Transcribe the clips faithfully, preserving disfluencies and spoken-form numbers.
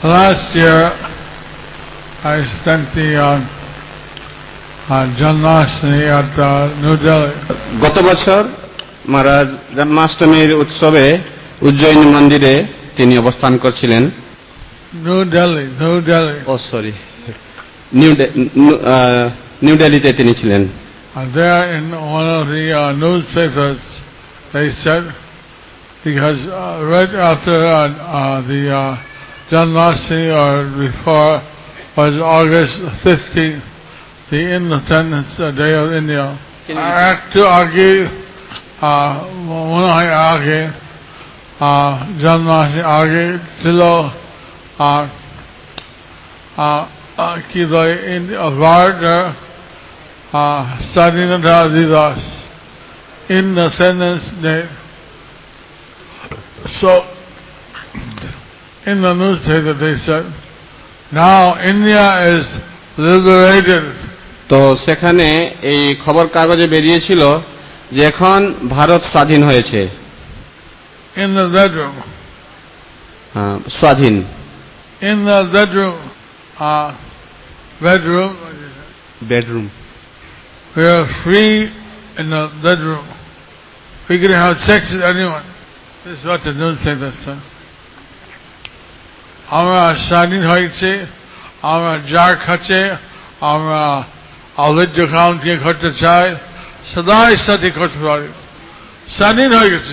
last year I spent the uh, uh, Janmashtami at uh, New Delhi. গত বছর মহারাজ জন্মাষ্টমীর উৎসবে উজ্জয়িনী মন্দিরে তিনি অবস্থান করছিলেন। New Delhi New Delhi oh sorry New New দিল্লিতে তিনি ছিলেন। And there in one of the uh, newspapers they said, because uh, right after uh, uh, the uh, Janmashtami or before was August fifteenth, the Independence Day of India. Ekটু আগে মনে হয় আগে জন্মাষ্টমী আগে ছিল কি বলে ভারতের স্বাধীনতা দিবস, Independence Day. So in the newspaper they said, now India is liberated. তো সেখানে এই খবর কাগজে বেরিয়েছিল যে এখন ভারত স্বাধীন হয়েছে। In the bedroom. স্বাধীন। In the bedroom. Uh, bedroom. Bedroom. We are free in the bedroom. We can have sex with anyone. This is what the newspaper said. আমরা স্বাধীন হয়েছে, আমরা যার কাছে আমরা অবৈধ কাউন্টকে করতে চাই সদাই সাথে করতে পারি, স্বাধীন হয়ে গেছি।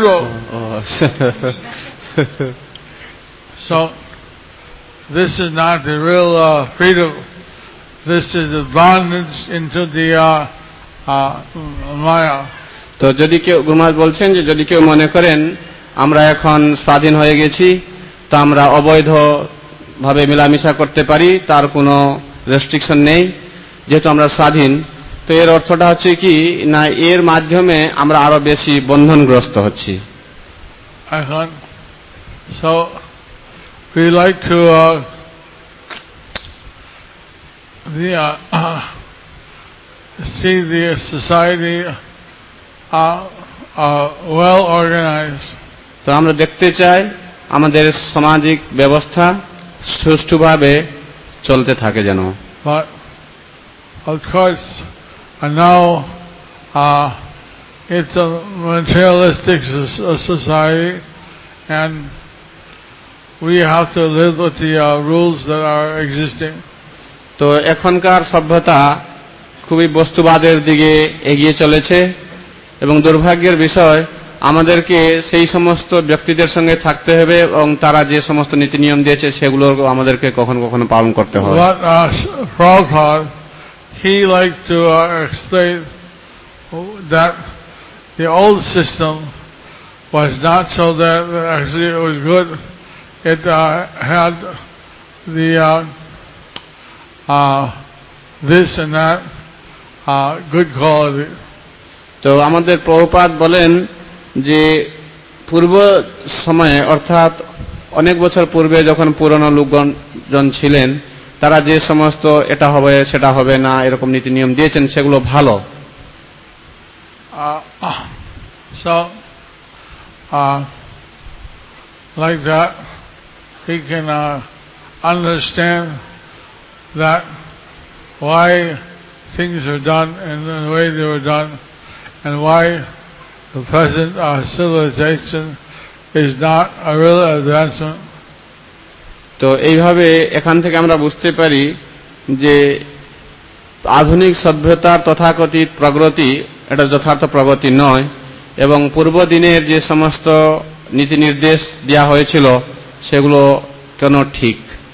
So this is not the real uh, freedom. This is the bondage into the uh, uh, Maya. তো যদি কেউ গুরুমহারাজ বলছেন যে যদি কেউ মনে করেন আমরা এখন স্বাধীন হয়ে গেছি, তা আমরা অবৈধ ভাবে মেলামেশা করতে পারি, তার কোনো রেস্ট্রিকশন নেই, যেহেতু আমরা স্বাধীন, তো এর অর্থটা হচ্ছে কি না এর মাধ্যমে আমরা আরো বেশি বন্ধনগ্রস্ত হচ্ছি। এখন so we like to uh, the uh, uh, see the society uh, uh, well organized. তো আমরা দেখতে চাই আমাদের সামাজিক ব্যবস্থা সুষ্ঠুভাবে চলতে থাকে যেন। But of course, and now uh, it's a materialistic society, and we have to live with the uh, rules that are existing. তো এখনকার সভ্যতা খুবই বস্তুবাদের দিকে এগিয়ে চলেছে, এবং দুর্ভাগ্যের বিষয় আমাদেরকে সেই সমস্ত ব্যক্তিদের সঙ্গে থাকতে হবে এবং তারা যে সমস্ত নীতি নিয়ম দিয়েছে সেগুলো আমাদেরকে কখনো কখনো পালন করতে হবে। But uh, Prabhupada, he liked to uh, explain that the old system was not so that actually it was good. It uh, had the uh, uh, this and that uh, good quality. তো আমাদের প্রভুপাদ বলেন যে পূর্ব সময়ে অর্থাৎ অনেক বছর পূর্বে যখন পুরনো লোকজন ছিলেন তারা যে সমস্ত এটা হবে সেটা হবে না এরকম নীতি নিয়ম দিয়েছেন সেগুলো ভালো। So uh, like that he can uh, understand that why things are done in the way they were done, and why the present uh, civilization is not a real advancement. তো এইভাবে এখান থেকে আমরা বুঝতে পারি যে আধুনিক সভ্যতার তথাকথিত প্রগতি এটা যথার্থ প্রগতি নয়, এবং পূর্ব দিনের যে সমস্ত নীতি নির্দেশ দেওয়া হয়েছিল সেগুলো কেন ঠিক।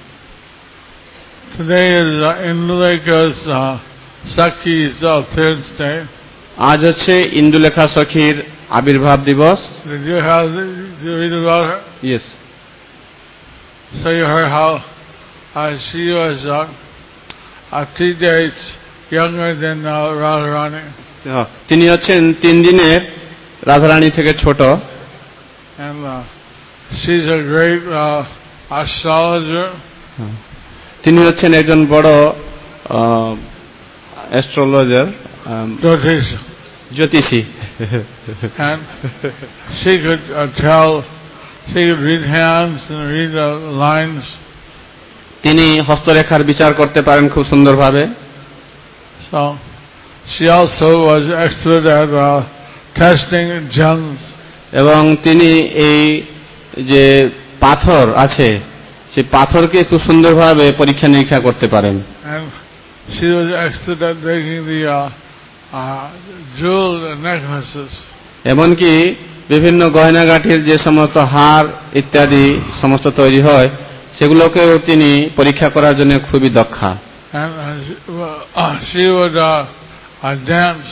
Today is uh, Indulekha's uh, Sakhi's appearance day. আজ হচ্ছে ইন্দুলেখা সখীর আবির্ভাব দিবস। Did you have did you read about her? Yes. So you heard how uh, she was uh, uh, three days younger than uh, Radharani. তিনি হচ্ছেন তিন দিনের রাধারানী থেকে ছোট। And uh, she's a great uh, astrologer. তিনি হচ্ছেন একজন বড় অ্যাস্ট্রোলজার, জ্যোতিষী। And she could uh, tell, she could read hands and read uh, lines তিনি হস্তরেখার বিচার করতে পারেন খুব সুন্দরভাবে। So she also was expert at uh, testing gems. এবং তিনি এই যে পাথর আছে সেই পাথরকে খুব সুন্দরভাবে পরীক্ষা নিরীক্ষা করতে পারেন। And she was expert at making the uh, uh, jewel necklaces. এমনকি বিভিন্ন গয়নাগাটির যে সমস্ত হার ইত্যাদি সমস্ত তৈরি হয় সেগুলোকেও তিনি পরীক্ষা করার জন্য খুবই দক্ষ। And uh, she, uh, she would uh, uh, dance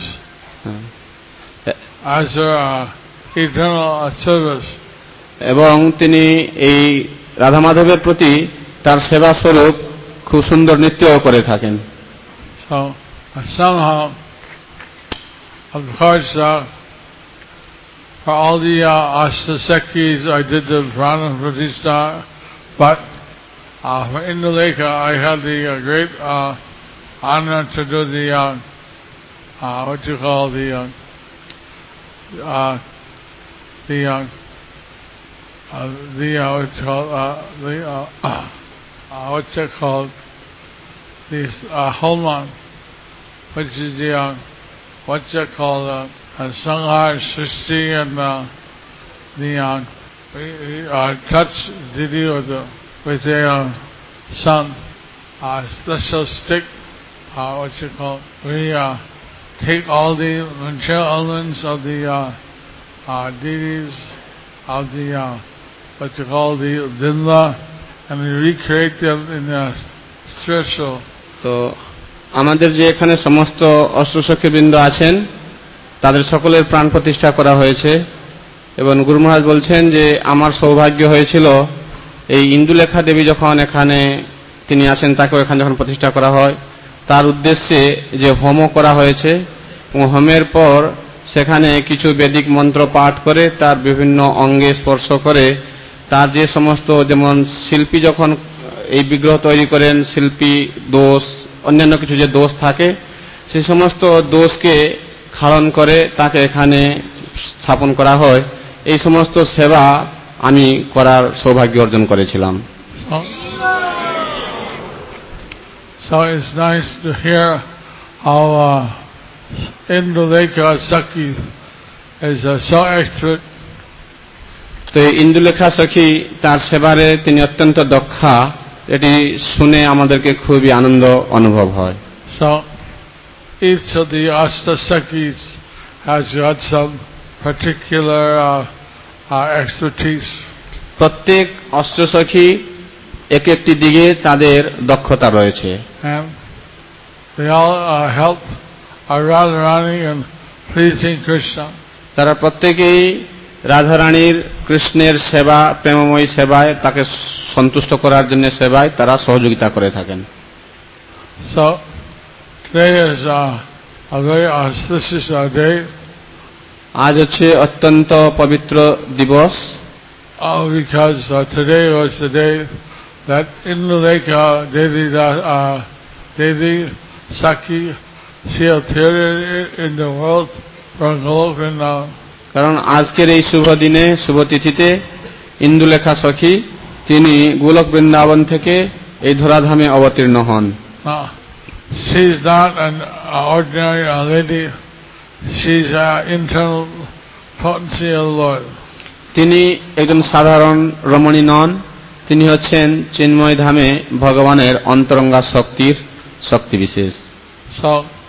as her uh, eternal uh, service. এবং তিনি এই রাধা মাধবের প্রতি তার সেবা স্বরূপ খুব সুন্দর নৃত্যও করে থাকেন। So uh, somehow, of course, uh, for all the uh, Ashtasekis, I did the Prana Pratishtha, but uh, for Indulekha, I had the uh, great uh, honor to do the uh, uh, what you call the uh, uh, the uh, uh, the uh, what's called uh, the uh, uh, what's it called the uh, Homan, which is the uh, what's it called uh, uh, Sanghar Srishti, and uh, the uh, we, we, uh, touch Didi with the with the uh, sun, uh, special stick, uh, what's it called? We uh, take all the material elements of the uh, uh, deities of the uh, what you call the Dinla, and we recreate them in the spiritual. তো আমাদের যে এখানে সমস্ত অষ্টসখীবৃন্দ আছেন তাদের সকলের প্রাণ প্রতিষ্ঠা করা হয়েছে এবং গুরু মহারাজ বলছেন যে আমার সৌভাগ্য হয়েছিল এই ইন্দুলেখা দেবী যখন এখানে তিনি আছেন তাকে এখানে যখন প্রতিষ্ঠা করা হয় তার উদ্দেশ্যে যে হোম করা হয়েছে এবং হোমের পর সেখানে কিছু বৈদিক মন্ত্র পাঠ করে তার বিভিন্ন অঙ্গে স্পর্শ করে তার যে সমস্ত যেমন শিল্পী যখন এই বিগ্রহ তৈরি করেন শিল্পী দোষ অন্যান্য কিছু যে দোষ থাকে সেই সমস্ত দোষকে খাড়ন করে তাকে এখানে স্থাপন করা হয় এই সমস্ত সেবা আমি করার সৌভাগ্য অর্জন করেছিলাম। So, so it's nice to hear how uh, Indulekha Sakhi is uh, so expert. তো ইন্দুলেখা সখী তার সেবারে তিনি অত্যন্ত দক্ষা এটি শুনে আমাদেরকে খুবই আনন্দ অনুভব হয়। So each of the Ashtasakhis has got some particular uh, uh, expertise. প্রত্যেক অষ্টসখী এক একটি দিকে তাদের দক্ষতা রয়েছে। And they all uh, help our Radharani in pleasing Krishna. তারা প্রত্যেকেই রাধারানীর কৃষ্ণের সেবা প্রেমময়ী সেবায় তাকে সন্তুষ্ট করার জন্য সেবায় তারা সহযোগিতা করে থাকেন। So today is uh, a very auspicious uh, day. আজ হচ্ছে অত্যন্ত পবিত্র দিবস। Oh, because uh, today was the day that Indulekha Devi, uh, Devi Sakhi, she appeared in the world from Golok Vrindavan. কারণ আজকের এই শুভ দিনে শুভ তিথিতে ইন্দুলেখা সখী তিনি গোলক বৃন্দাবন থেকে এই ধরাধামে অবতীর্ণ হন। Uh, she's not an uh, ordinary uh, lady. She's uh, internal potency of the Lord. তিনি একজন সাধারণ রমণী নন, তিনি হচ্ছেন চিন্ময় ধামে ভগবানের অন্তরঙ্গা শক্তির শক্তি বিশেষ। So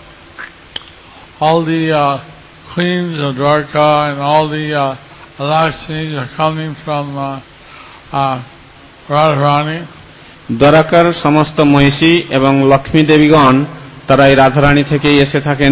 all the uh, queens of Dwarka and all the uh, Lakshmis are coming from uh, uh, Radharani. দ্বারকার সমস্ত মহিষী এবং লক্ষ্মী দেবীগণ তারা এই রাধারানী থেকেই এসে থাকেন।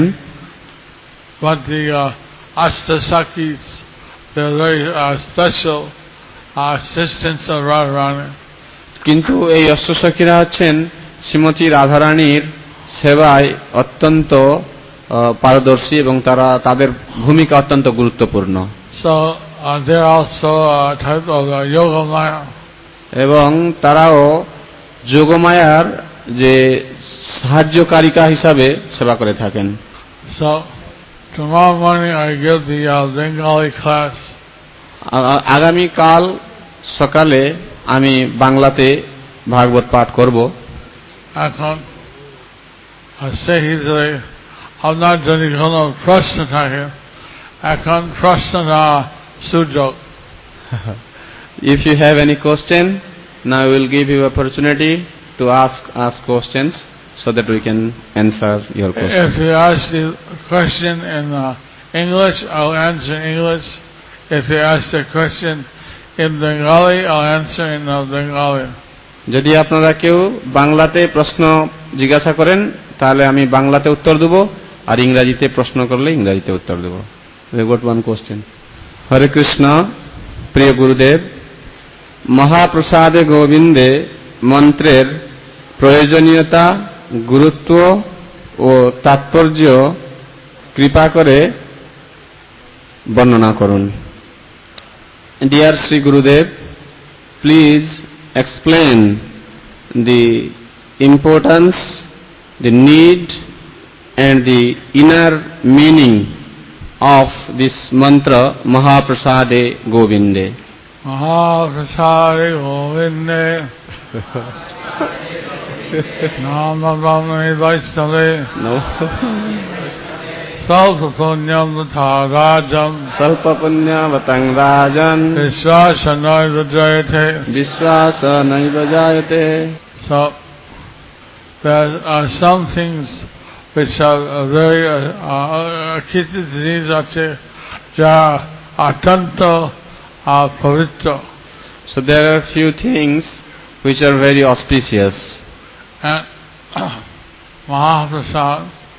But the uh, Ashtasakhis, they're very uh, special uh, assistants of Radharani. কিন্তু এই অষ্টসখীরা হচ্ছেন শ্রীমতী রাধারানীর সেবায় অত্যন্ত পারদর্শী এবং তারা তাদের ভূমিকা অত্যন্ত গুরুত্বপূর্ণ। So uh, they're also a type of uh, Yogamaya. এবং তারাও যোগমায়ার যে সাহায্যকারিকা হিসাবে সেবা করে থাকেন। So tomorrow morning I give the uh, Bengali class. আগামী কাল সকালে আমি বাংলাতে ভাগবত পাঠ করব। এখন সেই হিসেবে আপনার যদি কোনো প্রশ্ন থাকে এখন প্রশ্নটা সুযোগ। If you have any question, now we will give you opportunity to ask us questions so that we can answer your question. If you ask the question in uh, English, I'll answer in English. If you ask the question in Bengali, I'll answer in uh, Bengali. যদি আপনারা কেউ বাংলাতে প্রশ্ন জিজ্ঞাসা করেন তাহলে আমি বাংলাতে উত্তর দেব, আর ইংরেজিতে প্রশ্ন করলে ইংরেজিতে উত্তর দেব। We got one question. হরে কৃষ্ণ, প্রিয় গুরুদেব, মহাপ্রসাদে গোবিন্দে মন্ত্রের প্রয়োজনীয়তা, গুরুত্ব ও তাৎপর্য কৃপা করে বর্ণনা করুন। Dear Sri Gurudev, please explain the importance, the need and the inner meaning of this mantra Mahaprasade Govinde. Mahaprasade Govinde Nama Brahmani Vaishnave No. Salpa Punyam Vatha Rajam Salpa Punya Vatang Rajan Vishwasa Naiva Jayate Vishwasa Naiva Jayate. So there are some things which are very কিছু জিনিস আছে যা অত্যন্ত পবিত্র। So there are few things which are very auspicious. And Mahaprasad,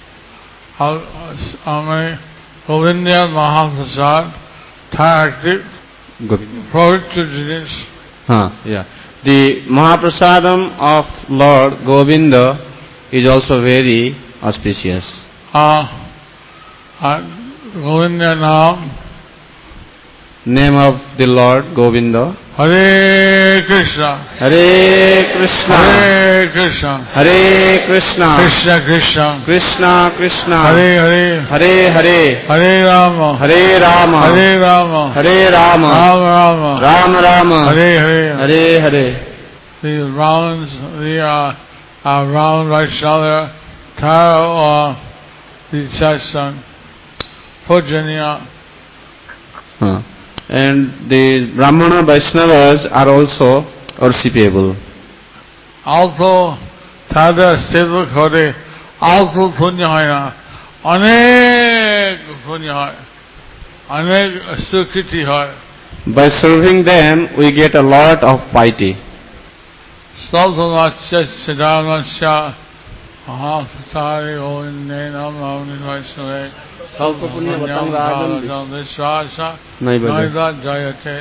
আমি গোবিন্দের মহাপ্রসাদ তা একটি পবিত্র জিনিস। Huh, yeah. The Mahaprasadam of Lord Govinda is also very auspicious. Uh, uh, Govinda naam, Name of the Lord Govinda. Hare Krishna, Hare Krishna, Hare Krishna, Hare Krishna, Krishna Krishna, Krishna Krishna, Hare Hare, Hare Hare, Hare Rama, Hare Rama, Hare Rama, Hare Rama, Rama Rama, Rama Rama, Hare Hare. Hare Hare. The Brahmins, the uh, uh, Brahman Vaishnava, Tara or the satsang, Pujaniya. Huh. And the Brahmana Vaishnavas are also worshipable. Also, Tada Seva Khode, also Punya Hoya, Anek Punya Hoya, Anek Sukriti Hoya. By serving them, we get a lot of piety. Saltanatya Siddhanatya, Mahaprasade Govinde Nama Brahmani Vaishnava, Salpa Punya Vatang Rajam Vishwasa Naiva Jayate.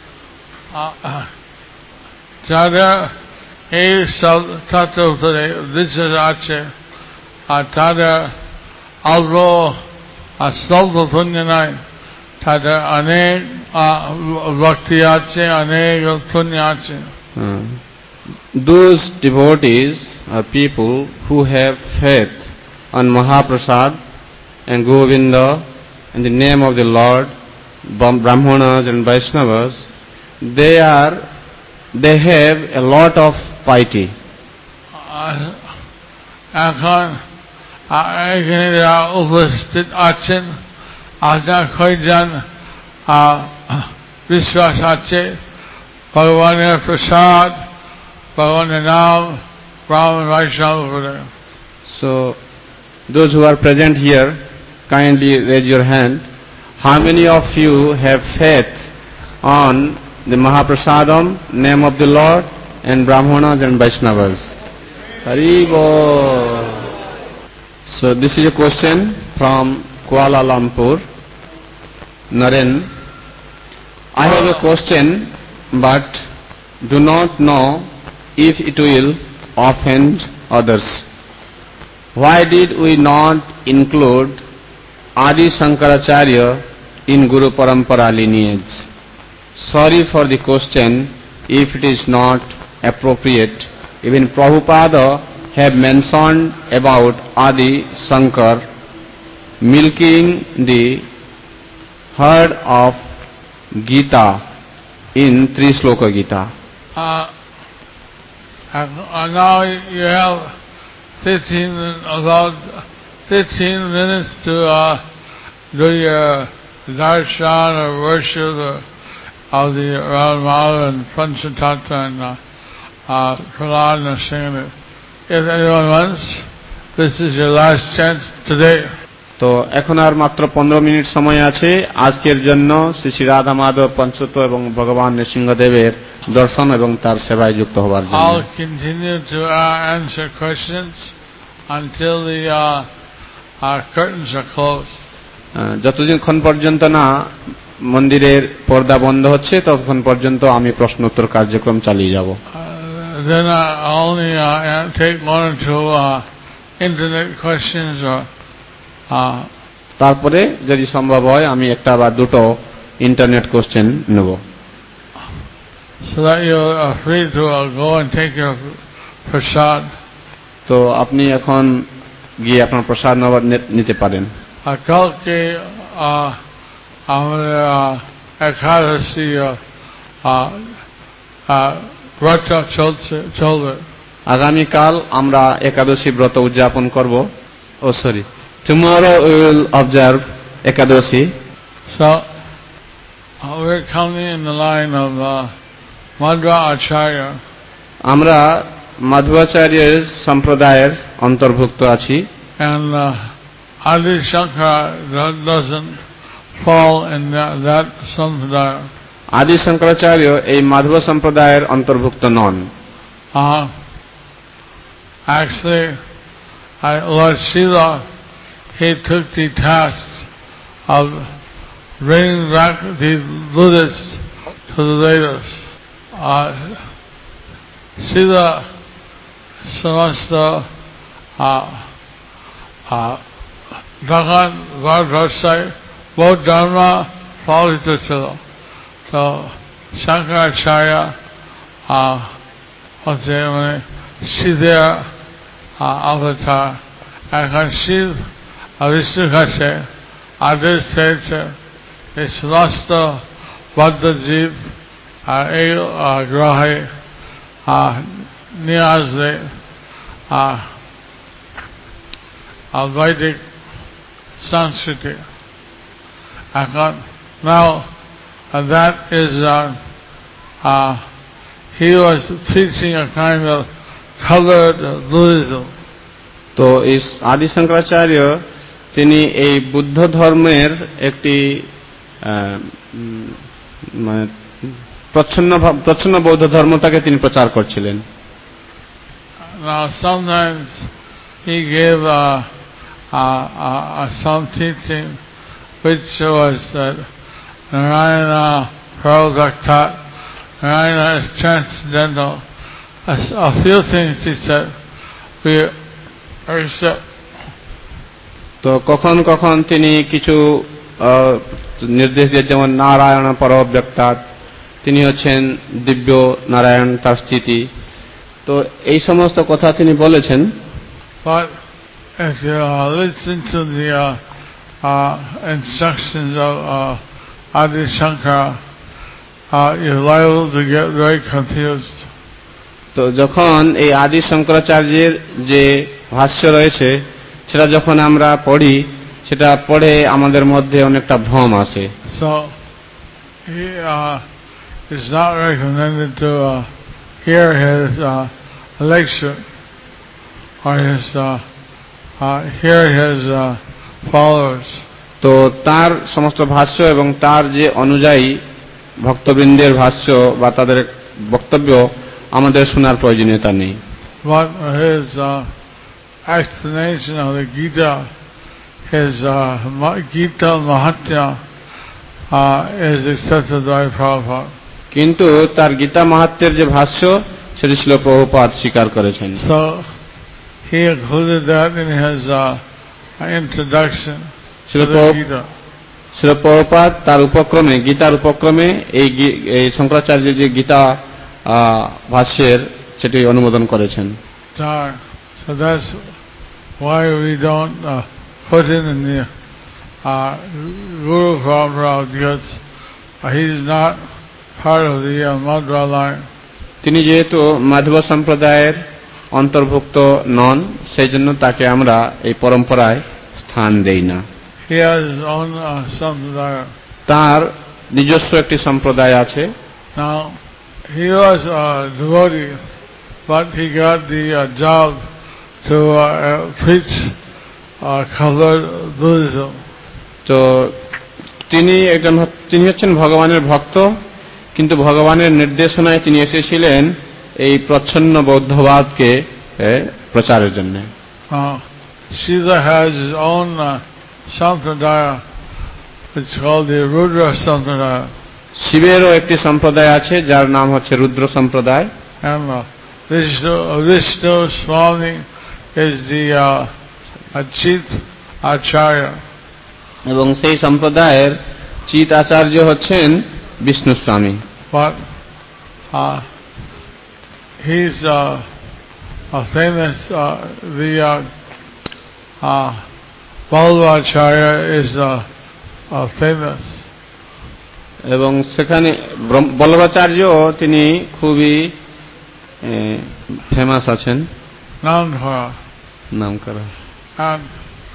যারা এই সব তত্ত্ব উপরে বিশ্বাস আছে আর তারা অল্প আর স্বল্প পুণ্য নয়, তাদের অনেক ভক্তি আছে, অনেক পুণ্য আছে। Those devotees are people who have faith on Mahaprasad and Govinda and the name of the Lord, Brahmanas and Vaishnavas. They are, they have a lot of piety. এখন এখানে যারা উপস্থিত আছেন আপনার কয়জন বিশ্বাস আছে ভগবানের প্রসাদ, ভগবানের নাম, Brahman Vaishnava? So, those who are present here, kindly raise your hand. How many of you have faith on the Mahaprasadam, name of the Lord, and Brahmanas and Vaishnavas? Haribo. So, this is a question from Kuala Lumpur. Naren, I have a question, but do not know if it will offend others. Why did we not include Adi Shankaracharya in Guru Parampara lineage? Sorry for the question if it is not appropriate. Even Prabhupada have mentioned about Adi Shankar milking the herd of Gita in Three Sloka Gita. Uh, And uh, now you have fifteen, about fifteen minutes to uh, do your darshan or worship of the Ramanuja and Panchatattva and uh, uh, Prahlad and Singh. If anyone wants, this is your last chance today. তো এখন আর মাত্র পনেরো minute সময় আছে আজকের জন্য শ্রী শ্রী রাধা মাধব পঞ্চতত্ত্ব এবং ভগবান নৃসিংহদেবের দর্শন এবং তার সেবায় যুক্ত হবার জন্য। I'll continue to uh, answer questions until the uh, uh, curtains are closed. যতক্ষণ পর্যন্ত না মন্দিরের পর্দা বন্ধ হচ্ছে ততক্ষণ পর্যন্ত আমি প্রশ্ন উত্তর কার্যক্রম চালিয়ে যাব। Then I'll only uh, take one or two uh, internet questions or uh, তারপরে যদি সম্ভব হয় আমি একটা বা দুটো ইন্টারনেট কোশ্চেন নেব। So that you are free to uh, go and take your prasad. তো আপনি এখন গিয়ে আপনার প্রসাদ নিতে পারেন। কালকে আমাদের একাদশী ব্রত চলছে চলবে। আগামীকাল আমরা একাদশী ব্রত উদযাপন করব। Oh sorry, tomorrow we will observe Ekadashi. So we're coming in the line of uh, Madhva Acharya. আমরা মাধ্বাচার্যের সম্প্রদায়ের অন্তর্ভুক্ত আছি। And uh, Adi Shankara doesn't fall in that, that sampradaya. আদি শঙ্করাচার্য এই মাধব সম্প্রদায়ের অন্তর্ভুক্ত নন। Uh, actually, I, Lord Srila, he took the task of bringing back the Buddhists to the Vedas. Uh, Srila Samasta uh, uh, Bhagavan Bhagavatai both Dharma Pavita Chilo. So Shankaracharya uh, was the Siddhya uh, avatar. এখন শিব বিষ্ণুর কাছে আদেশ পেয়েছে এই সমস্ত বদ্ধ জীব এই গ্রহে নিয়ে আসলে Vedic Sanskriti. এখন now uh, that is uh, uh, he was teaching a kind of colored Buddhism. তো এই আদি শঙ্করাচার্য তিনি এই বুদ্ধ ধর্মের একটি মানে প্রচ্ছন্ন প্রচ্ছন্ন বৌদ্ধ ধর্মটাকে তিনি প্রচার করছিলেন। Now sometimes he gave uh, uh, uh, some teaching which was that Narayana Paravaktat, Narayana is transcendental. A, a few things he said we accept. তো কখন কখন তিনি কিছু নির্দেশ দিয়ে, যেমন নারায়ণ পরব্যক্তাৎ, তিনি হচ্ছেন দিব্য নারায়ণ, তার স্থিতি, তো এই সমস্ত কথা তিনি বলেছেন। But if you uh, listen to the uh, uh, instructions of uh, Adi Shankara, uh, you're liable to get very confused. তো যখন এই আদি শঙ্করাচার্যের যে ভাষ্য রয়েছে সেটা যখন আমরা পড়ি, সেটা পড়ে আমাদের মধ্যে অনেকটা ভ্রম আসে। So he uh, is not recommended to uh, hear his uh, lecture or his uh, uh, hear his uh, followers. তো তার সমস্ত ভাষ্য এবং তার যে অনুযায়ী ভক্তবৃন্দের ভাষ্য বা তাদের বক্তব্য আমাদের শোনার প্রয়োজনীয়তা নেই। But his uh, explanation of the Gita, his uh, Gita Mahatmya uh, is accepted by Prabhupada. কিন্তু তার গীতা মাহাত্ম্যের যে ভাষ্য সেটি ছিল প্রভুপাদ স্বীকার করেছেন। So he included that in his uh, introduction to the Gita. ছিল প্রভুপাদ তার উপক্রমে, গীতার উপক্রমে এই এই শঙ্করাচার্যের যে গীতা ভাষ্যের সেটি অনুমোদন করেছেন। So that's why we don't uh, put it in the uh, Guru Prabhupada, because he's not part of the uh, Madhva line. তিনি যেহেতু মাধব সম্প্রদায়ের অন্তর্ভুক্ত নন, সেই জন্য তাকে আমরা এই পরম্পরায় স্থান দেই না। He has his own uh, sampradaya. তার নিজস্ব একটি সম্প্রদায় আছে। Now, he was a devotee, but he got the uh, job to uh, preach uh, covered Buddhism. তো তিনি একজন তিনি হচ্ছেন ভগবানের ভক্ত, কিন্তু ভগবানের নির্দেশনায় তিনি এসেছিলেন এই প্রচ্ছন্ন বৌদ্ধবাদকে প্রচারের জন্য। Uh, Shiva has his own uh, sampradaya. It's called the Rudra Sampradaya. শিবেরও একটি সম্প্রদায় আছে যার নাম হচ্ছে রুদ্র সম্প্রদায়। And uh, Vishnu, uh, Vishnu Swami is the uh, chief acharya. এবং সেই সম্প্রদায়ের চিত আচার্য হচ্ছেন বিষ্ণু স্বামী। But uh, he's uh, a famous, uh, the uh, uh, Ballabacharya is uh, uh, famous. এবং সেখানে বল্লভাচার্য তিনি খুবই ফেমাস আছেন, নাম করা নাম করা। And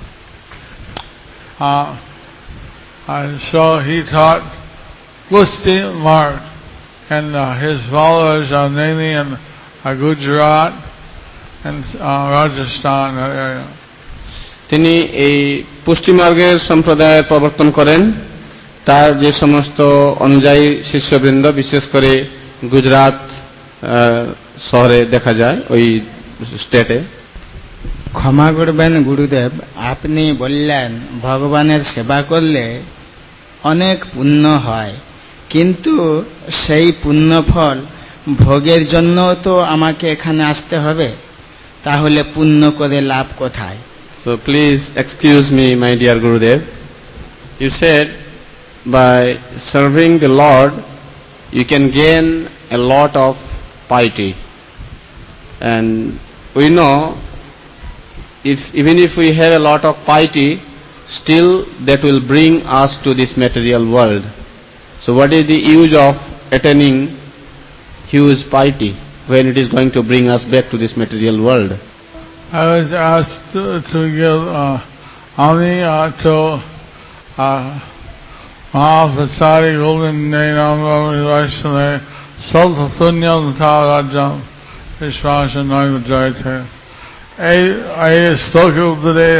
uh, and so he taught Pusti Marg, and uh, his followers are mainly in uh, Gujarat and uh, Rajasthan area. তিনি এই পুষ্টিমার্গের সম্প্রদায়ের প্রবর্তন করেন। তার যে সমস্ত অনুযায়ী শিষ্যবৃন্দ বিশেষ করে গুজরাট শহরে দেখা যায়, ওই স্টেটে। ক্ষমা করবেন গুরুদেব, আপনি বললেন ভগবানের সেবা করলে অনেক পুণ্য হয়, কিন্তু সেই পুণ্য ফল ভোগের জন্য তো আমাকে এখানে আসতে হবে, তাহলে পুণ্য করে লাভ কোথায়? So please excuse me, my dear Gurudev. You said by serving the Lord you can gain a lot of piety, and we know if even if we have a lot of piety, still that will bring us to this material world. So what is the use of attaining huge piety when it is going to bring us back to this material world? I was asked to, to give uh, Ami uh, to uh, Mahaprasadi Govindinam Vaishnava Salta Punyam Tarajam Vishwasa Naivajayate. I spoke today,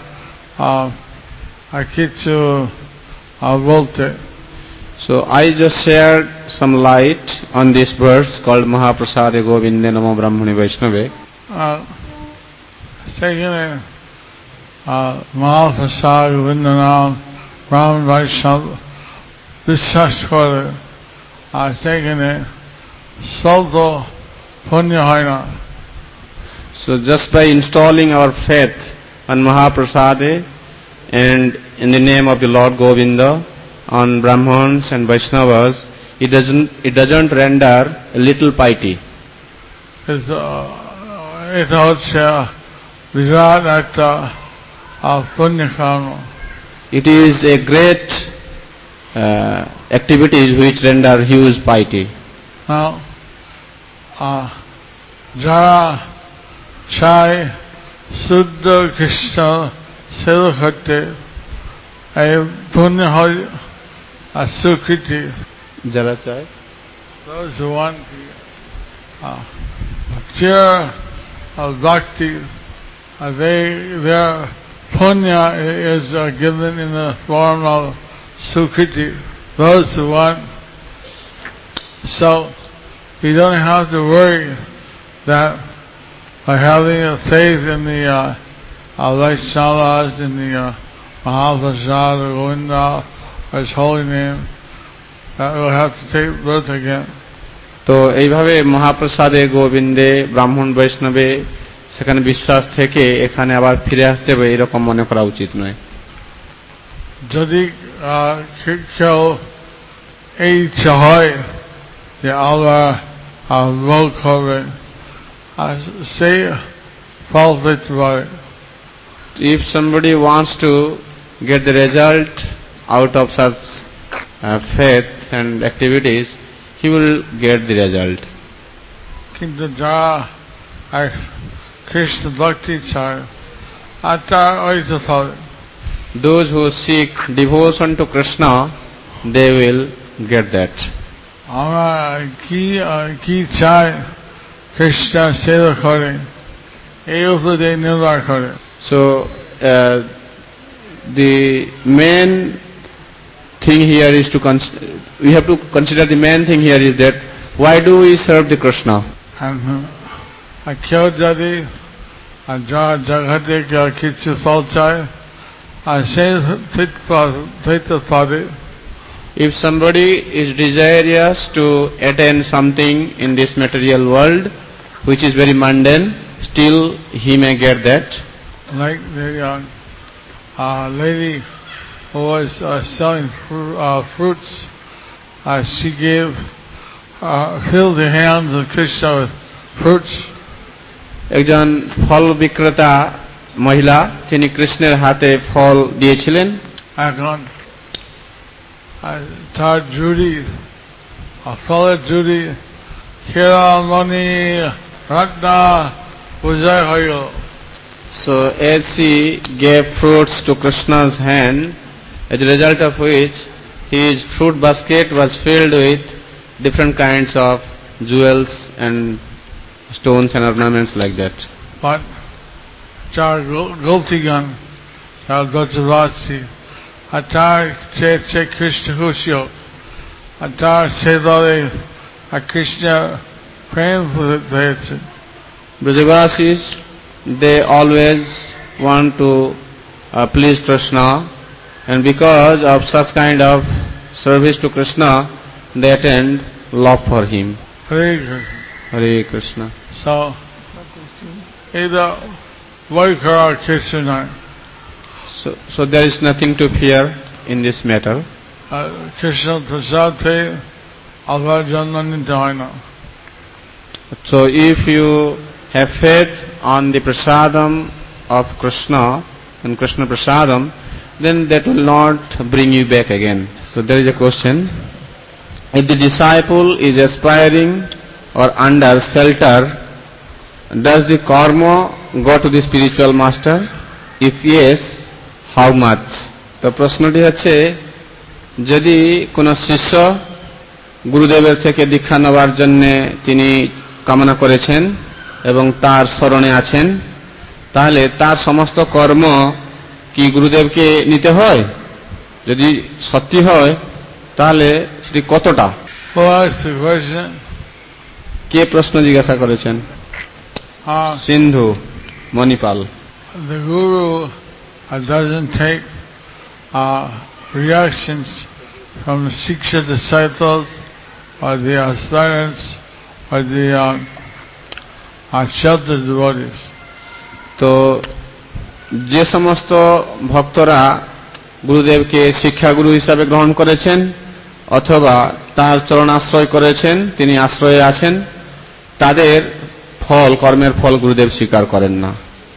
I keep to volte. So I just shared some light on this verse called Mahaprasadi Govinde Namo Brahmani Vaishnave. সেখানে মহাপ্রসাদ গোবিন্দ নাম ব্রাহ্মণ বৈষ্ণব বিশ্বাস করে, আর সেখানে শব্দ পুণ্য হয় না। So just by installing our faith on Mahaprasade and in the name of the Lord Govinda on Brahmans and Vaishnavas, it doesn't it doesn't render a little piety. It হচ্ছে বিরাট একটা পুণ্য কর্ম। It is a great uh, activities which render huge piety. Now, uh, যারা চায় শুদ্ধ কৃষ্ণ সেবা করতে, এই পুণ্য হয় স্বীকৃতি। যারা চায়, those who want uh, pure uh, bhakti, uh, they their punya is uh, given in the form of sukriti. Those who want, so you don't have to worry that by having a faith in the uh, uh, Vaishnavas, in the uh, Mahaprasad, Govinda, or His holy name, that will have to take birth again. তো এইভাবে মহাপ্রসাদে গোবিন্দে ব্রাহ্মণ বৈষ্ণবে সেখানে বিশ্বাস থেকে এখানে আবার ফিরে আসতে হবে এরকম মনে করা উচিত নয়। যদি কেউ এই ইচ্ছা হয় যে আল্লাহ ভোগ করবে, সেই ফল পেতে পারে। If somebody wants to get the result out of such uh, faith and activities, he will get the result. কিন্তু যারা এক কৃষ্ণ ভক্তি চায় আর তার ওই তো হবে। Those who seek devotion to Krishna, they will get that. আমরা কি কি চাই কৃষ্ণ সেবা করে এই উপরে নির্ভর করে। So uh, the main thing here is to cons- we have to consider the main thing here is that why do we serve the Krishna? আর কেউ যদি যা জগতে কিছু ফল চায় আর সেই দিতে পারে। If somebody is desirous to attain something in this material world which is very mundane, still he may get that. Like the uh, uh, lady who was uh, selling fru- uh, fruits, uh, she gave uh, filled the hands of Krishna with fruits. একজন ফল বিক্রেতা মহিলা তিনি কৃষ্ণের হাতে ফল দিয়েছিলেন। এখন তার জুড়ি ফলের জুড়ি হীরা মণি রত্ন পূজা হয়ে গেল। So as she gave fruits to Krishna's hand, as a result of which his fruit basket was filled with different kinds of jewels and stones and ornaments like that. But যার গলতিগান যার গজবাসী আর তার চেয়ে কৃষ্ণ খুশি হোক আর তার সে দলে আর কৃষ্ণ প্রেম হয়েছে। Brajavasis, they always want to uh, please Krishna, and because of such kind of service to Krishna, they attend love for him. Hare Krishna. Hare Krishna. So, either like or Krishna. So, so there is nothing to fear in this matter. Krishna prasad abar janma nite hoy na. So if you have faith on the prasadam of Krishna and Krishna prasadam, then that will not bring you back again. So there is a question. If the disciple is aspiring or under shelter, does the karma go to the spiritual master? If yes, how much? তো প্রশ্নটি হচ্ছে, যদি কোনো শিষ্য গুরুদেবের থেকে দীক্ষা নেওয়ার জন্য তিনি কামনা করেছেন এবং তার শরণে আছেন, তাহলে তার সমস্ত কর্ম কি গুরুদেবকে নিতে হয়? যদি সত্যি হয় তাহলে সেটি কতটা? কে প্রশ্ন জিজ্ঞাসা করেছেন? সিন্ধু Manipal. The Guru doesn't take uh, reactions from the Siksha disciples or the aspirants or the uh, sheltered devotees. তো যে সমস্ত ভক্তরা গুরুদেবকে শিক্ষাগুরু হিসাবে গ্রহণ করেছেন অথবা তার চরণাশ্রয় করেছেন, তিনি আশ্রয়ে আছেন, তাদের ফল কর্মের ফল গুরুদেব স্বীকার করেন না।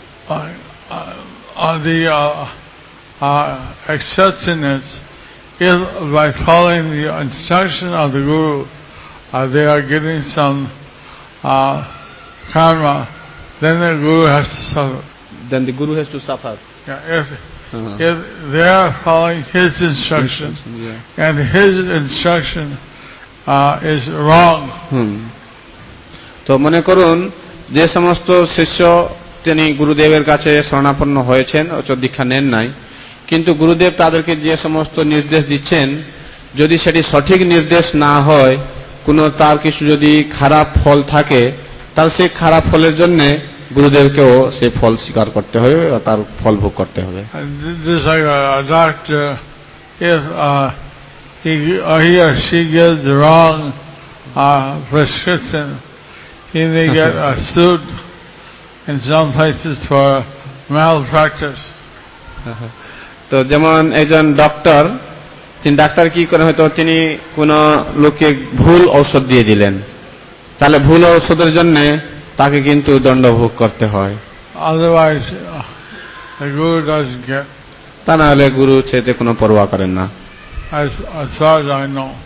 Uh, the uh, uh, exception is if by following the instruction of the Guru, uh, they are getting some uh, karma, then the Guru has to suffer. Then the Guru has to suffer. Yeah, if uh-huh. if they are following his instruction, yeah. and his instruction uh, is wrong. Hmm. তো মনে করুন যে সমস্ত শিষ্য তিনি গুরুদেবের কাছে শরণাপন্ন হয়েছেন ও দীক্ষা নেন নাই, কিন্তু গুরুদেব তাদেরকে যে সমস্ত নির্দেশ দিচ্ছেন যদি সেটি সঠিক নির্দেশ না হয়, কোনো তার কিছু যদি খারাপ ফল থাকে, তাহলে সেই খারাপ ফলের জন্য গুরুদেবকেও সেই ফল স্বীকার করতে হবে বা তার ফল ভোগ করতে হবে। Just like a doctor, if uh, he, or he or she gives the wrong uh, prescription, he may get uh, sued in some places for malpractice. তো যেমন একজন ডক্টর, তিনি ডাক্তার কি করে, হয়তো তিনি কোন লোককে ভুল ঔষধ দিয়ে দিলেন, তাহলে ভুল ঔষধের জন্য তাকে কিন্তু দণ্ড ভোগ করতে হয়। Otherwise, uh, the Guru doesn't get. তা না হলে গুরু সেতে কোনো পরোয়া করেন না। As, as far as I know.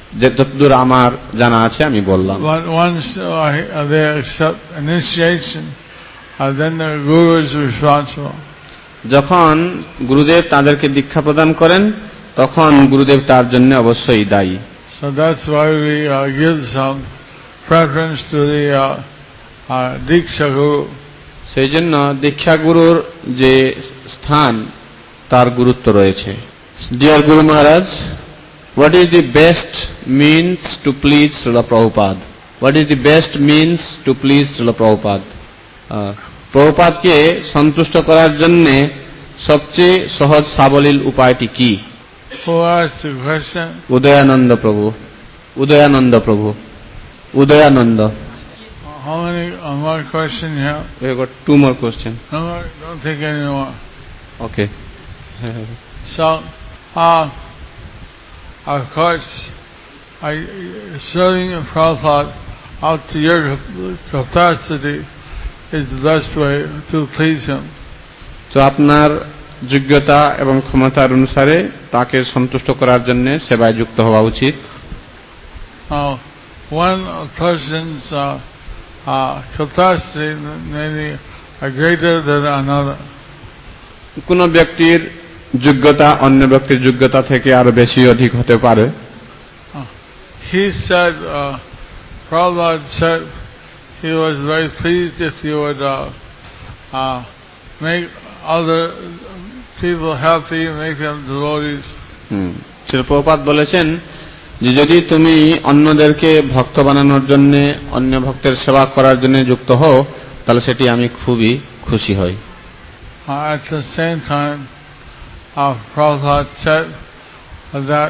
যে যতদূর আমার জানা আছে আমি বললাম। But once uh, they accept initiation, uh, then the guru is responsible. যখন গুরুদেব তাদেরকে দীক্ষা প্রদান করেন তখন গুরুদেব তার জন্য অবশ্যই দায়ী। So that's why we uh, give some preference to the uh, uh, Diksha Guru. সেই জন্য দীক্ষা গুরুর যে স্থান তার গুরুত্ব রয়েছে। Deer Guru Maharaj, what is the best means to please Srila Prabhupada? What is the best means to please Srila Prabhupada? Uh, প্রভুপাদকে সন্তুষ্ট করার জন্য সবচেয়ে সহজ সাবলীল উপায়টি কি? Who asked the question? উদয়ানন্দ প্রভু, উদয়ানন্দ প্রভু, উদয়ানন্দ। How many uh, more questions you have? We have got two more questions. No more, don't take any more. Okay. So, uh, of course, I serving Prabhupada out to your capacity is the best way to please him. তো আপনার যোগ্যতা এবং ক্ষমতার অনুসারে তাকে সন্তুষ্ট করার জন্য সেবায় যুক্ত হওয়া উচিত। Now, one person's uh, uh, capacity may be greater than another. কোন ব্যক্তির যোগ্যতা অন্য ব্যক্তির যোগ্যতা থেকে আরো বেশি অধিক হতে পারে। He said, uh, Prabhupada said, he was very pleased if you would uh, uh, make other people happy, make them devotees. হুম, শ্রী প্রভুপাদ বলেছেন যে যদি তুমি অন্যদেরকে ভক্ত বানানোর জন্য অন্য ভক্তের সেবা করার জন্য যুক্ত হও তাহলে সেটি আমি খুবই খুশি হই। Uh, at the same time, uh, Prabhupada said that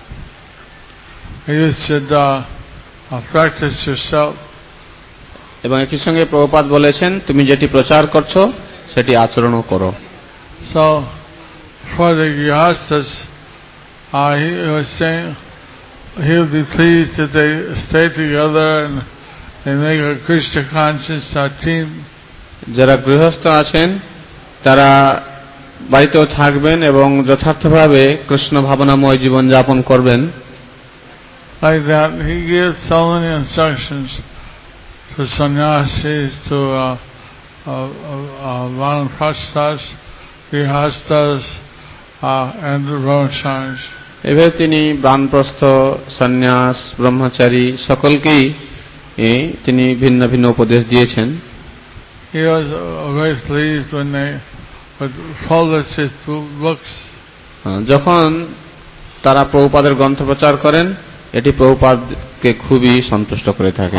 you should uh, uh, practice yourself. এবং একই সঙ্গে প্রভুপাদ বলেছেন তুমি যেটি প্রচার করছো সেটি আচরণও করো। So, for the Grihasthas, uh, he was saying he would be pleased if they stay together and they make a Krishna conscious uh, team. যারা গৃহস্থ আছেন তারা বাড়িতেও থাকবেন এবং যথার্থভাবে কৃষ্ণ ভাবনাময় জীবন যাপন করবেন। Like that, he gives so many instructions to sannyasis, to uh, uh, uh, vanaprasthas, grihasthas, uh, and brahmacharis. এভাবে তিনি বানপ্রস্থ, সন্ন্যাস, ব্রহ্মচারী সকলকেই তিনি ভিন্ন ভিন্ন উপদেশ দিয়েছেন। He was uh, very pleased when they would publish his books. যখন তারা প্রভুপাদের গ্রন্থ প্রচার করেন এটি প্রভুপাদকে খুবই সন্তুষ্ট করে থাকে।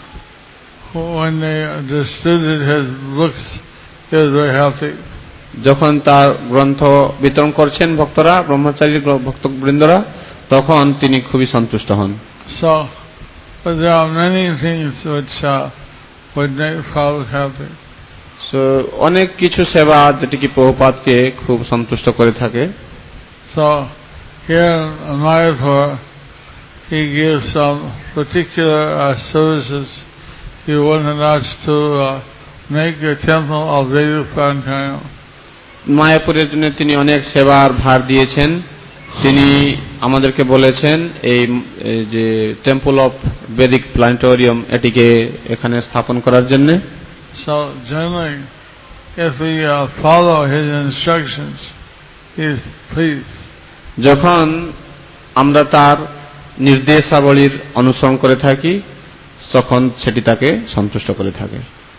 When they distributed his books, he was very happy. যখন তার গ্রন্থ বিতরণ করছেন ভক্তরা, ব্রহ্মচারী ভক্তবৃন্দরা, তখন তিনি খুবই সন্তুষ্ট হন। So, but there are many things which uh, would make Prabhupada happy. So, অনেক কিছু সেবা যেটি কি প্রভুপাদকে খুব সন্তুষ্ট করে থাকে। So, here in Mayapur, he gives some particular uh, services. He wanted us to uh, make a temple of Vedic Pranayama. মায়াপুরের জন্য তিনি অনেক সেবার ভার দিয়েছেন। তিনি আমাদেরকে বলেছেন এই যে টেম্পল অফ বেদিক প্ল্যানেটোরিয়াম এটিকে এখানে স্থাপন করার জন্য। So generally, if we uh, follow his instructions, he is pleased. যখন আমরা তার নির্দেশাবলীর অনুসরণ করে থাকি তখন সেটি তাকে সন্তুষ্ট করে থাকে।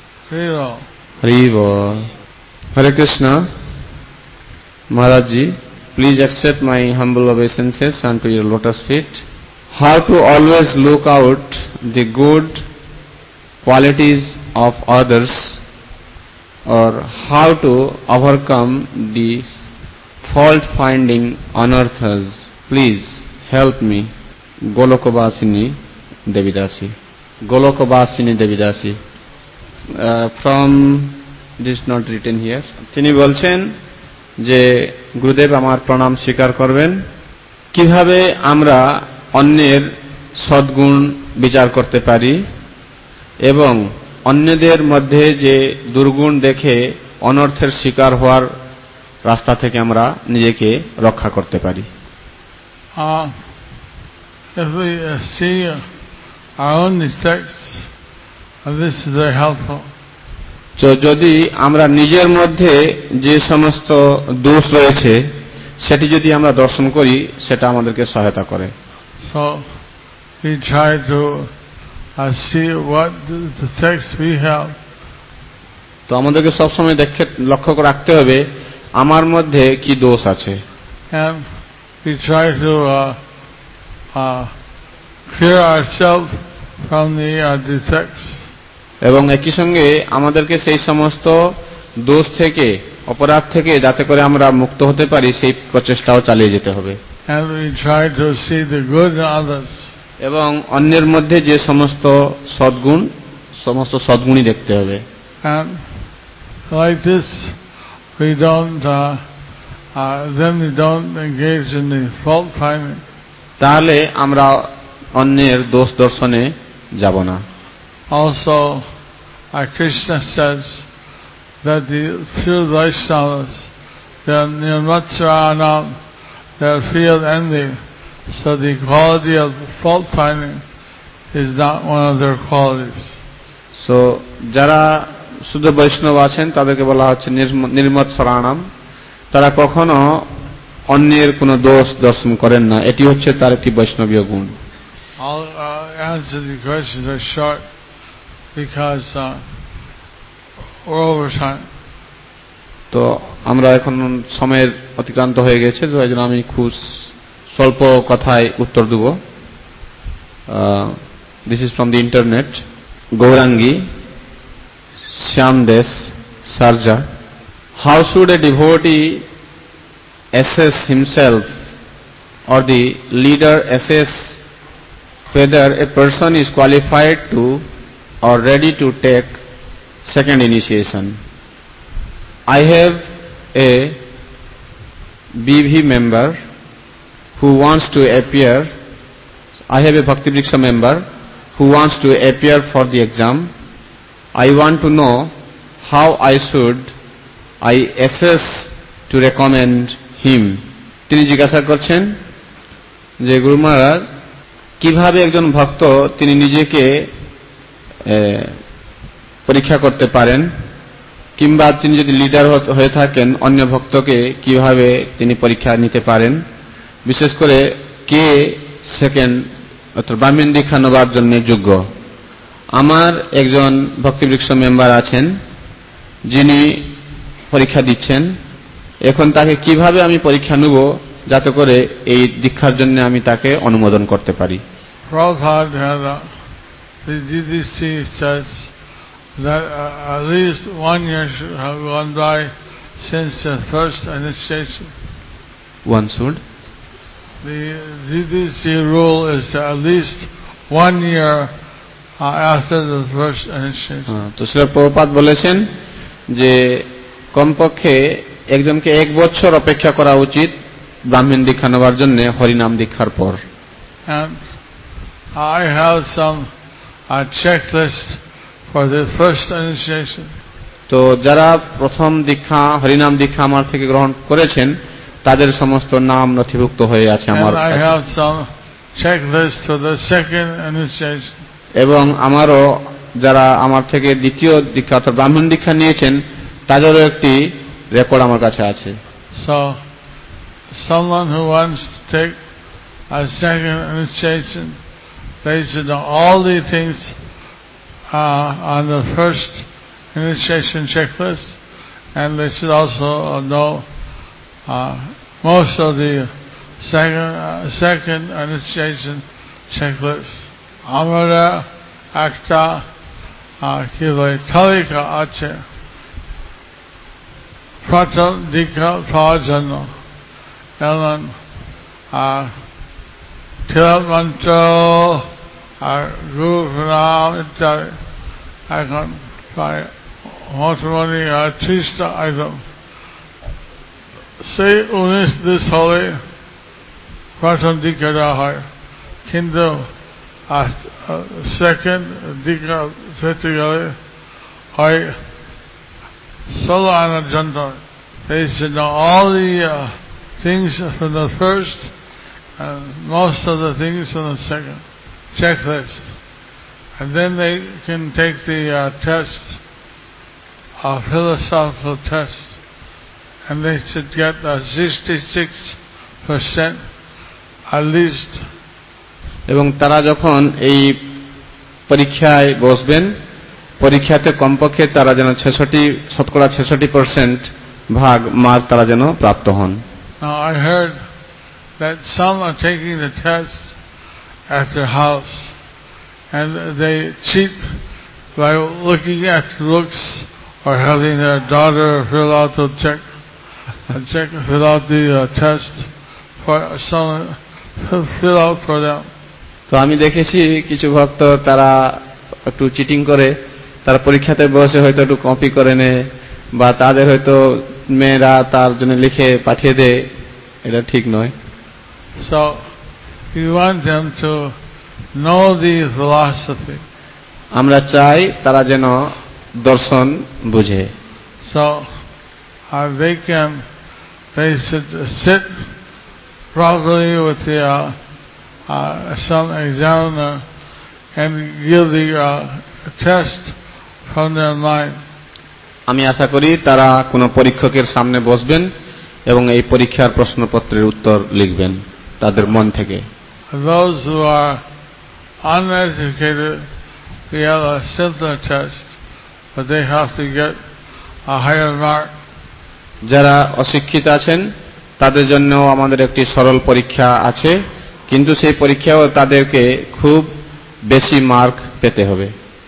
হরি বল। হরে Krishna. Maharaj ji, please accept my humble obeisances unto your lotus feet. How to always look out the good qualities of others, or how to overcome the fault finding on others. Please help me. Golokabasini Devidasi. Golokabasini Devidasi. Uh, from this not written here. তিনি বলছেন যে গুরুদেব আমার প্রণাম স্বীকার করবেন। কিভাবে আমরা অন্যের সদ্গুণ বিচার করতে পারি এবং অন্যদের মধ্যে যে দুর্গুণ দেখে অনর্থের শিকার হওয়ার রাস্তা থেকে আমরা নিজেকে রক্ষা করতে পারি। Uh, if we uh, see our own defects, uh, this is very helpful. তো যদি আমরা নিজের মধ্যে যে সমস্ত দোষ রয়েছে সেটি যদি আমরা দর্শন করি সেটা আমাদেরকে সহায়তা করে। So we try to uh, see what the defects we have. তো আমাদেরকে সবসময় দেখে লক্ষ্য রাখতে হবে আমার মধ্যে কি দোষ আছে। And we try to uh, uh, clear ourselves from the uh, defects. এবং একই সঙ্গে আমাদেরকে সেই সমস্ত দোষ থেকে অপরাধ থেকে যাতে করে আমরা মুক্ত হতে পারি সেই প্রচেষ্টাও চালিয়ে যেতে হবে। And we try to see the good in others. এবং অন্যের মধ্যে যে সমস্ত সদ্গুণ সমস্ত সদ্গুণই দেখতে হবে। And like this, we don't uh, uh, then we don't engage in the fault finding. তাহলে আমরা অন্যের দোষ দর্শনে যাব না। Also, uh, Krishna says that the true Vaishnavas, they are nirmatsaranam, they are free of envy. So the quality of fault finding is not one of their qualities. So যারা শুদ্ধ বৈষ্ণব আছেন তাদেরকে বলা হচ্ছে নির্মৎ সরাণাম, তারা কখনো অন্যের কোনো দোষ দর্শন করেন না, এটি হচ্ছে তার একটি বৈষ্ণবীয় গুণ। I'll uh, answer the questions very short because uh, we're over time. তো আমরা এখন সময়ের অতিক্রান্ত হয়ে গেছে, তো এই জন্য আমি খুব স্বল্প কথায় উত্তর দেব। This is from the internet. Gaurangi Shyamdesh Sarja, how should a devotee assess himself or the leader assess whether a person is qualified to or ready to take second initiation? I have a B V member who wants to appear, I have a Bhakti Vriksha member who wants to appear for the exam. I want to know how I should I assess to recommend him. তিনি জিজ্ঞাসা করছেন যে গুরু মহারাজ কিভাবে একজন ভক্ত তিনি নিজেকে পরীক্ষা করতে পারেন, কিংবা তিনি যদি লিডার হয়ে থাকেন অন্য ভক্তকে কিভাবে তিনি পরীক্ষা নিতে পারেন, বিশেষ করে কে সেকেন্ড অর্থাৎ ব্রাহ্মণ দীক্ষা নেবার জন্য যোগ্য। আমার একজন ভক্তিবৃক্ষ মেম্বার আছেন যিনি পরীক্ষা দিচ্ছেন, এখন তাকে কিভাবে আমি পরীক্ষা নেব যাতে করে এই দীক্ষার জন্য আমি তাকে অনুমোদন করতে পারি। Prabhupada, the D D C says that uh, at least one year should have gone by since the first initiation. One should? The D D C rule is at least one year uh, after the first initiation. তো শ্রীল প্রভুপাদ বলেছেন যে কমপক্ষে একজনকে এক বছর অপেক্ষা করা উচিত ব্রাহ্মণ দীক্ষা নেওয়ার জন্য হরিনাম দীক্ষার পর। And I have some a checklist for the first initiation. তো যারা প্রথম দীক্ষা হরিনাম দীক্ষা আমার থেকে গ্রহণ করেছেন তাদের সমস্ত নাম নথিভুক্ত হয়ে আছে আমার কাছে। And I have some checklist for the second initiation. এবং আমারও যারা আমার থেকে দ্বিতীয় দীক্ষা অর্থাৎ ব্রাহ্মণ দীক্ষা নিয়েছেন তাদেরও একটি রেকর্ড আমার কাছে আছে। So someone who wants to take a second initiation, they should know all the things uh, on the first initiation checklist, and they should also know uh, most of the second uh, second initiation checklist. Amara একটা কি বলে তালিকা আছে প্রথম দীক্ষা পাওয়ার জন্য, যেমন মন্ত্র আর গুরু নাম ইত্যাদি। এখন প্রায় মোটামুটি ত্রিশটা আইটেম। সেই উনিশ দিন হলে প্রথম দীক্ষা দেওয়া হয়, কিন্তু সেকেন্ড দীক্ষা পেতে গেলে হয় ষোলো আনার জন্য। They should know all the uh, things from the first and most of the things on the second checklist. And then they can take the uh, test, a philosophical test, and they should get uh, sixty-six percent at least. এবং তারা যখন এই পরীক্ষায় বসবেন, পরীক্ষাতে কমপক্ষে তারা যেন ছেষট্টি শতকরা ছেষট্টি পার্সেন্ট ভাগ মার্ক তারা যেন প্রাপ্ত হন। Now I heard that some are taking the test at their house, and they cheat by looking at looks or having their daughter fill out the check, and check fill out the uh, test for someone fill out for them. তো আমি দেখেছি কিছু ভক্ত তারা একটু cheating করে, তারা পরীক্ষাতে বসে হয়তো একটু কপি করে নেয়, বা তাদের হয়তো মেয়েরা তার জন্য লিখে পাঠিয়ে দেয়। এটা ঠিক নয়। So we want them to know the philosophy. আমরা চাই তারা যেন দর্শন বুঝে। So uh, they can they should sit properly with the uh, uh, some examiner and give the uh, test from their mind. আমি আশা করি তারা কোনো পরীক্ষকের সামনে বসবেন এবং এই পরীক্ষার প্রশ্নপত্রের উত্তর লিখবেন তাদের মন থেকে। Those who are uneducated, we have a simpler test, but they have to get a higher mark. যারা অশিক্ষিত আছেন তাদের জন্য আমাদের একটি সরল পরীক্ষা আছে, কিন্তু সেই পরীক্ষাও তাদেরকে খুব বেশি মার্ক পেতে হবে।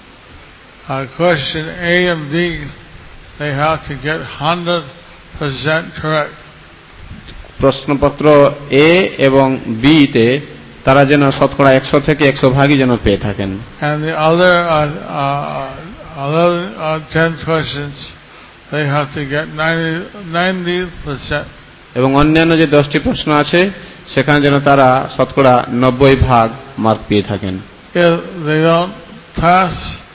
Uh, question A and B, they have to get one hundred percent correct. প্রশ্নপত্র এ এবং বি তে তারা যেন শতকরা একশো থেকে একশো ভাগই যেন পেয়ে থাকেন। And the other uh, uh, eleven, uh, ten questions, they have to get ninety percent. এবং অন্যান্য যে দশটি প্রশ্ন আছে সেখানে যেন তারা শতকরা নব্বই ভাগ মার্ক পেয়ে থাকেন। If they don't pass,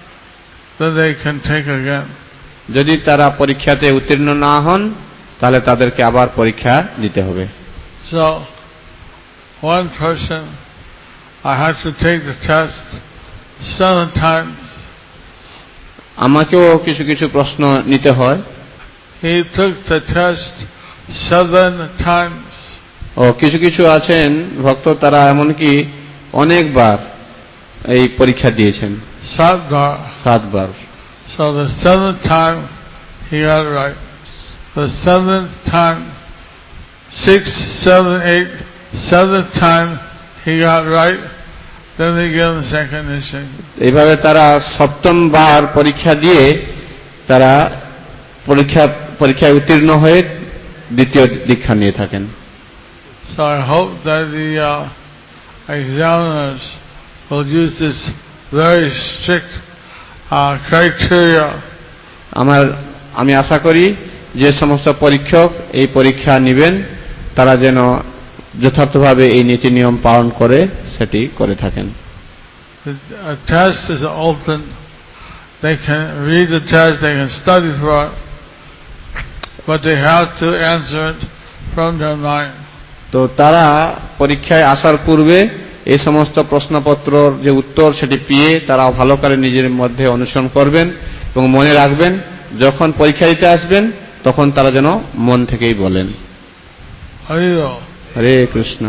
then they can take again. যদি তারা পরীক্ষাতে উত্তীর্ণ না হন তাহলে তাদেরকে আবার পরীক্ষা দিতে হবে। So one person, I had to take the test seven times. আমাকেও কিছু কিছু প্রশ্ন নিতে হয়। He took the test seven times. ও কিছু কিছু আছেন ভক্ত তারা এমনকি অনেকবার এই পরীক্ষা দিয়েছেন। Satbar. সাতবার। So the seventh time he got it right. The seventh time, six, seven, eight, seventh time he got right. Then they give him second issue. এইভাবে তারা সপ্তমবার পরীক্ষা দিয়ে তারা পরীক্ষা পরীক্ষায় উত্তীর্ণ হয়ে দ্বিতীয় দীক্ষা নিয়ে থাকেন। So I hope that the uh, examiners will use this very strict uh, criteria. আমার আমি আশা করি যে সমস্ত পরীক্ষক এই পরীক্ষা নেবেন তারা যেন যথার্থভাবে এই নীতি নিয়ম পালন করে সেটি করে থাকেন। The uh, test is open. They can read the test, they can study for it, but they have to answer it from their mind. তো তারা পরীক্ষায় আসার পূর্বে এই সমস্ত প্রশ্নপত্রর যে উত্তর সেটি পেয়ে তারা ভালো করে নিজের মধ্যে অনুসরণ করবেন এবং মনে রাখবেন, যখন পরীক্ষা দিতে আসবেন তখন তারা যেন মন থেকেই বলেন। হরে Krishna.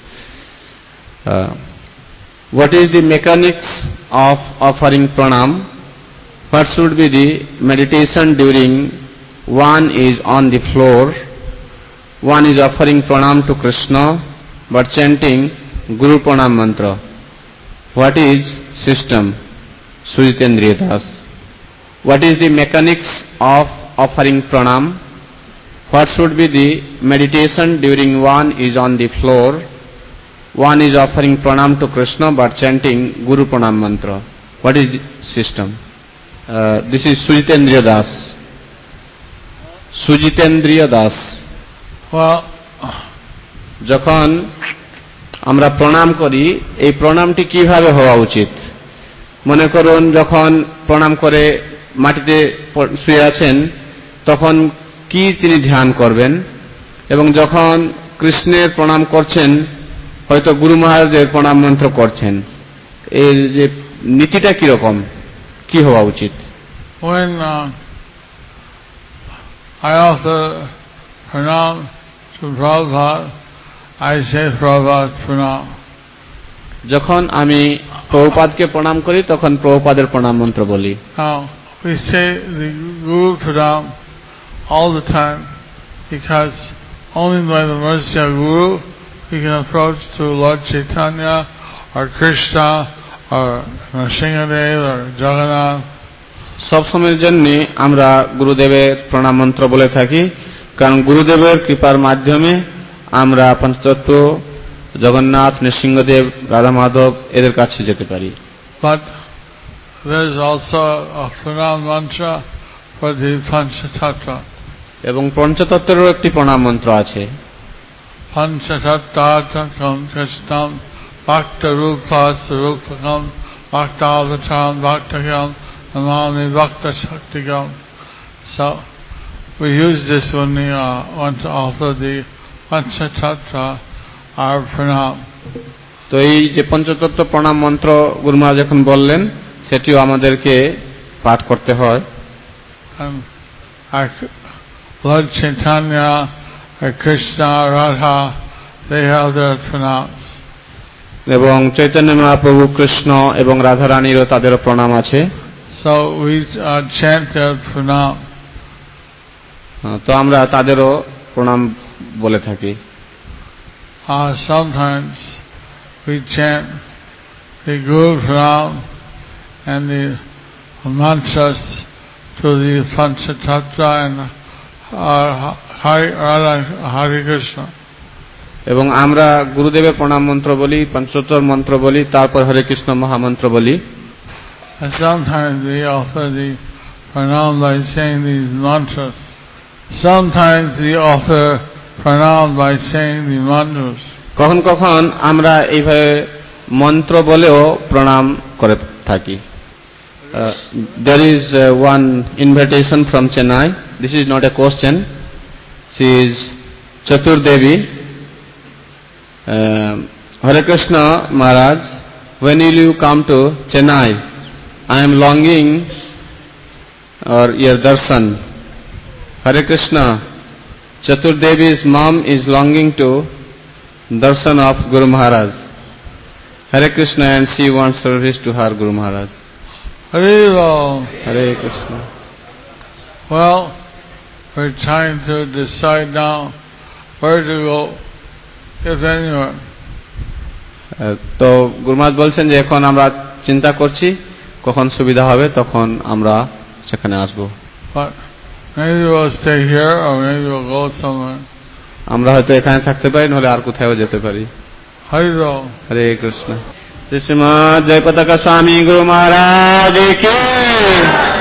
What is the mechanics of offering pranam? What should be the meditation during one is on the floor, one is offering pranam to Krishna but chanting Guru Pranam mantra? What is system? Sujitendriya Das. What is the mechanics of offering pranam? What should be the meditation during one is on the floor, one is offering pranam to Krishna but chanting Guru Pranam mantra? What is the system? Uh, this is Sujitendriya Das. Sujitendriya Das. Well, যখন আমরা প্রণাম করি এই প্রণামটি কিভাবে হওয়া উচিত? মনে করুন যখন প্রণাম করে মাটিতে শুয়ে আছেন তখন কি তিনি ধ্যান করবেন, এবং যখন কৃষ্ণের প্রণাম করছেন হয়তো গুরু মহারাজের প্রণাম মন্ত্র করছেন, এর যে নীতিটা কি রকম, কি হওয়া উচিত? When uh, I offer pranam to Prabhupada, I say Prabhupada pranam. যখন আমি প্রভুপাদকে প্রণাম করি তখন প্রভুপাদের প্রণাম মন্ত্র বলি। Now we say the Guru pranam all the time because only by the mercy of Guru we can approach to Lord Chaitanya or Krishna or Nrsimhadev or Jagannath. সব সময়ের জন্য আমরা গুরুদেবের প্রণাম মন্ত্র বলে থাকি, কারণ গুরুদেবের কৃপার মাধ্যমে আমরা পঞ্চতত্ত্ব, জগন্নাথ, নৃসিংহদেব, রাধা মাধব এদের কাছে যেতে পারি। But there is also a pranam mantra for the Panchatattva. এবং পঞ্চতত্ত্বেরও একটি প্রণাম মন্ত্র আছে। Panchatattvam Krishnam Bhakta Rupa Sarupakam Bhakta Avataram Bhaktakam Namami Bhakta Shaktikam. So we use this when we uh, want to offer the Panchatattva our pranam. তো এই যে পঞ্চতত্ত্ব প্রণাম মন্ত্র গুরু মহারাজ যখন বললেন সেটিও আমাদেরকে পাঠ করতে হয়। And our Lord Chaitanya, or Krishna, Radha, they have their pranams. এবং চৈতন্য মহাপ্রভু, কৃষ্ণ এবং রাধারানীরও তাদেরও প্রণাম আছে। So we uh, chant their pranam. তো আমরা তাদেরও প্রণাম বলে থাকি। Uh, sometimes we chant the Guru pranam and the mantras to the Panchatattva and uh, Hari, Radha, Hare Krishna. এবং আমরা গুরুদেবের প্রণাম মন্ত্র বলি, পঞ্চতত্ত্ব মন্ত্র বলি, তারপর হরে কৃষ্ণ মহামন্ত্র বলি। And sometimes we offer the pranam by saying these mantras. Sometimes we offer pranam by saying the mantras. কখন কখন আমরা এইভাবে মন্ত্র বলেও প্রণাম করে থাকি। Uh, there is uh, one invitation from Chennai. This is not a question. She is Chatur Devi. Uh, Hare Krishna Maharaj, when will you come to Chennai? I am longing or your darshan. Hare Krishna. Chatur Devi's mom is longing to darshan of Guru Maharaj. Hare Krishna, and she wants service to her Guru Maharaj. Hare Ram. Hare Krishna. Well, we're trying to decide now where to go, if anywhere. তো গুরু মহারাজ বলছেন যে এখন আমরা চিন্তা করছি কখন সুবিধা হবে তখন আমরা সেখানে আসব। But maybe we'll stay here or maybe we'll go somewhere. আমরা হয়তো এখানে থাকতে পারি, নাহলে আর কোথাও যেতে পারি। Hare Ram. হরে কৃষ্ণ। শ্রী শ্রীমৎ জয় পতাকা স্বামী গুরু মহারাজ কি